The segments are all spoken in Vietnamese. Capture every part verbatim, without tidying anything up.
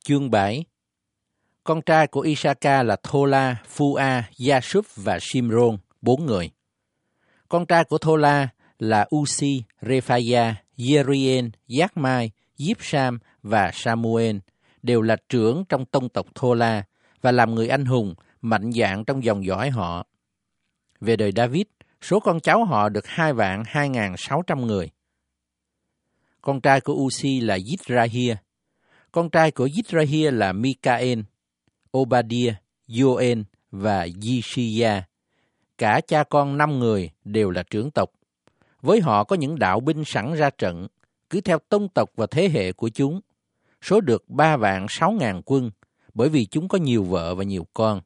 Chương bảy. Con trai của Isaka là Thola, Phua, Gia-súp và Simrôn, bốn người. Con trai của Thola là Uzi, Rephaiah, Jerien, Giác-mai, Díp-sam và Samuel, đều là trưởng trong tông tộc Thola và làm người anh hùng, mạnh dạn trong dòng dõi họ. Về đời David, số con cháu họ được hai vạn hai ngàn sáu trăm người. Con trai của Uzi là Yisrahia. Con trai của Yisrahia là Mikael, Obadiah, Joel và Yishia. Cả cha con năm người đều là trưởng tộc. Với họ có những đạo binh sẵn ra trận, cứ theo tông tộc và thế hệ của chúng. Số được ba vạn sáu ngàn quân, bởi vì chúng có nhiều vợ và nhiều con.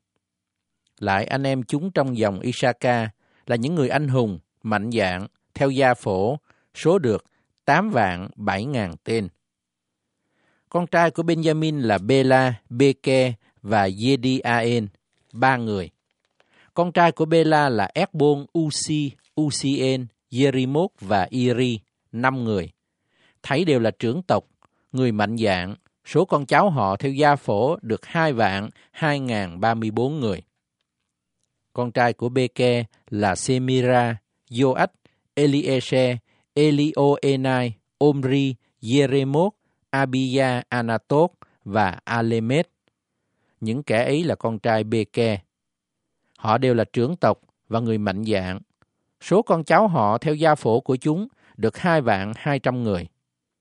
Lại anh em chúng trong dòng Isaka là những người anh hùng, mạnh dạn, theo gia phổ, số được tám vạn bảy ngàn tên. Con trai của Benjamin là Bela, Beke và Yediael, ba người. Con trai của Bela là Esbon, Uzi, Uzien, Jerimot và Iri, năm người. Thấy đều là trưởng tộc, người mạnh dạn, số con cháu họ theo gia phổ được hai vạn hai ngàn ba mươi bốn người. Con trai của Beke là Semira, Joach, Eliezer, Elioenai, Omri, Jeremot, Abia, Anatot và Alemet. Những kẻ ấy là con trai Beke. Họ đều là trưởng tộc và người mạnh dạn. Số con cháu họ theo gia phổ của chúng được hai vạn hai trăm người.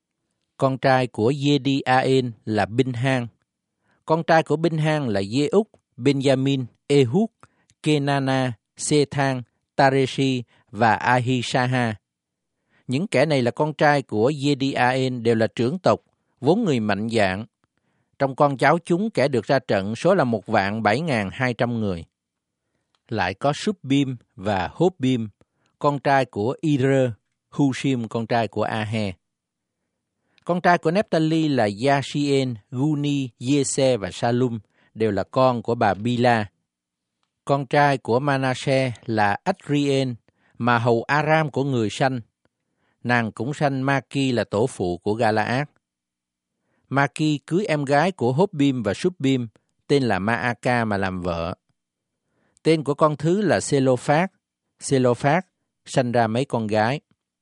Con trai của Yediael là Binhan. Con trai của Binhan là Jeúc, Benjamin, Ehud, Kenana, Sethan, Tareshi và Ahishaha. Những kẻ này là con trai của Yediael đều là trưởng tộc, vốn người mạnh dạn. Trong con cháu chúng kẻ được ra trận số là một vạn bảy ngàn hai trăm người. Lại có Subbim và Hobbim, con trai của Ir, Hushim con trai của Ahe. Con trai của Nephtali là Yashien, Guni, Yese và Salum, đều là con của bà Bila. Con trai của Manasseh là Adrien, mà hầu Aram của người sanh. Nàng cũng sanh Maki là tổ phụ của Galaad. Maki cưới em gái của Hobbim và Subbim, tên là Maaka mà làm vợ. Tên của con thứ là Selophat. Selophat sanh ra mấy con gái.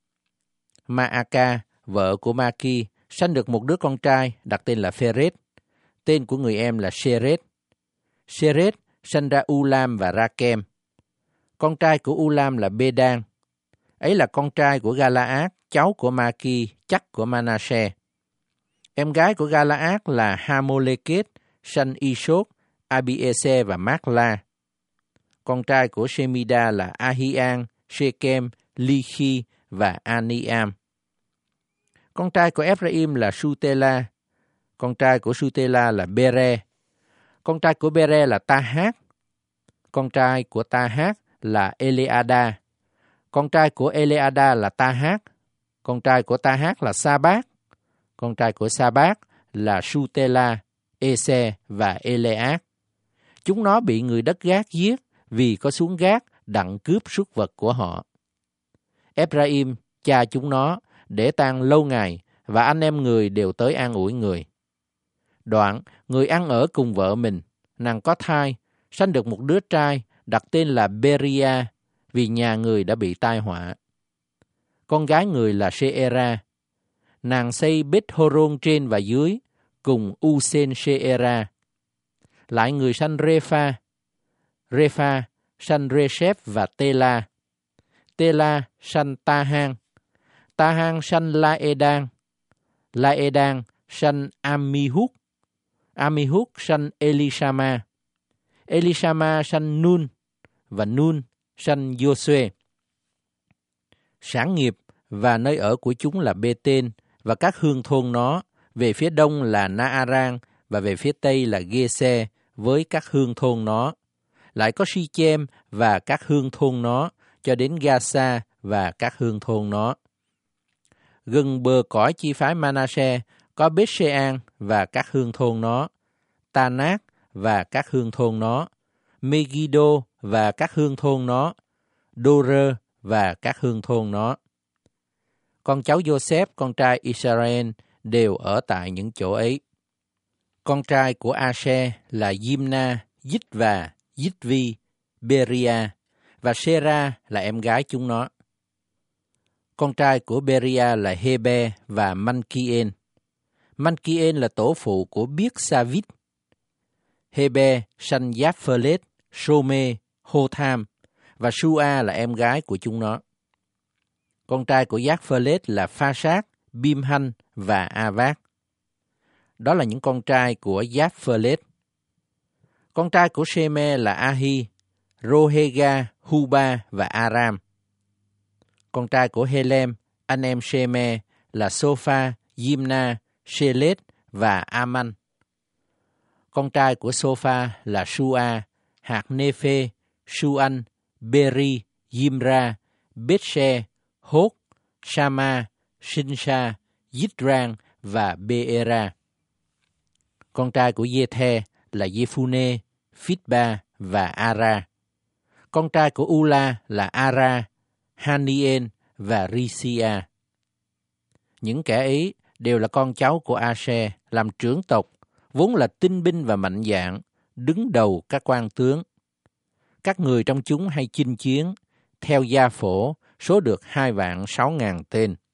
Maaka, vợ của Maki, sanh được một đứa con trai đặt tên là Pheres. Tên của người em là Seret. Seret sanh ra Ulam và Rakem. Con trai của Ulam là Bedan. Ấy là con trai của Galaad, cháu của Maki, chắc của Manasseh. Em gái của Galaad là Hamoleket, sanh Isốt, Abiese và Makla. Con trai của Shemida là Ahian, Shekem, Lichi và Aniam. Con trai của Ephraim là Sutela. Con trai của Sutela là Bere. Con trai của Bere là Tahat. Con trai của Tahat là Eleada. Con trai của Eleada là Tahat. Con trai của Tahat là Sabat. Con trai của Sabat là Sutela, Ese và Elead. Chúng nó bị người đất Gát giết vì có xuống Gát đặng cướp súc vật của họ. Ephraim, cha chúng nó, để tang lâu ngày và anh em người đều tới an ủi người. Đoạn, người ăn ở cùng vợ mình, nàng có thai, sanh được một đứa trai đặt tên là Beria vì nhà người đã bị tai họa. Con gái người là Seera. Nàng xây Beth-horon trên và dưới cùng Usen Seera. Lại người sanh Repha. Repha sanh Reshep và Tela. Tela sanh Tahan. Tahan sanh Laedan. Laedan sanh Amihud. Amihud sanh Elishama. Elishama sanh Nun. Và Nun sanh Joshua. Sản nghiệp và nơi ở của chúng là Bê-tên và các hương thôn nó, về phía đông là Na-aran và về phía tây là Gê-se với các hương thôn nó. Lại có Si-chem và các hương thôn nó, cho đến Ga-sa và các hương thôn nó. Gần bờ cõi chi phái Manasseh có Beth-shean và các hương thôn nó, Ta-nát và các hương thôn nó, Megiddo và các hương thôn nó, Đô-rơ và các hương thôn nó. Con cháu Joseph, con trai Israel, đều ở tại những chỗ ấy. Con trai của Asher là Yimna, Yitva, Yitvi, Beria, và Sera là em gái chúng nó. Con trai của Beria là Hebe và Mankien. Mankien là tổ phụ của Biếc Sa-vít. Hebe sanh Giáp-phơ-lết, Sô-mê, Hô-tham, và Su-a là em gái của chúng nó. Con trai của Giáp-phơ-lết là Pha-sát, Bim-hanh và A-vát. Đó là những con trai của Giáp-phơ-lết. Con trai của Sê-mê là A-hi, Rô-hê-ga, Hu-ba và A-ram. Con trai của Hê-lem, anh em Sê-mê là Sô-pha, Yimna, Sê-lết và A-man. Con trai của Sô-pha là Su-a, Hạc Nê-phê, Su-anh, Bê-ri, Yim-ra, Bết-she, Hốt, Sa-ma, Sinh-sa, Yít-rang và Bê-e-ra. Con trai của Dê-the là Dê-phu-nê, Phít-ba và A-ra. Con trai của U-la là A-ra, Ha-ni-ên và Ri-si-a. Những kẻ ấy đều là con cháu của A-se, làm trưởng tộc, vốn là tinh binh và mạnh dạn, đứng đầu các quan tướng. Các người trong chúng hay chinh chiến, theo gia phổ, số được hai vạn sáu ngàn tên.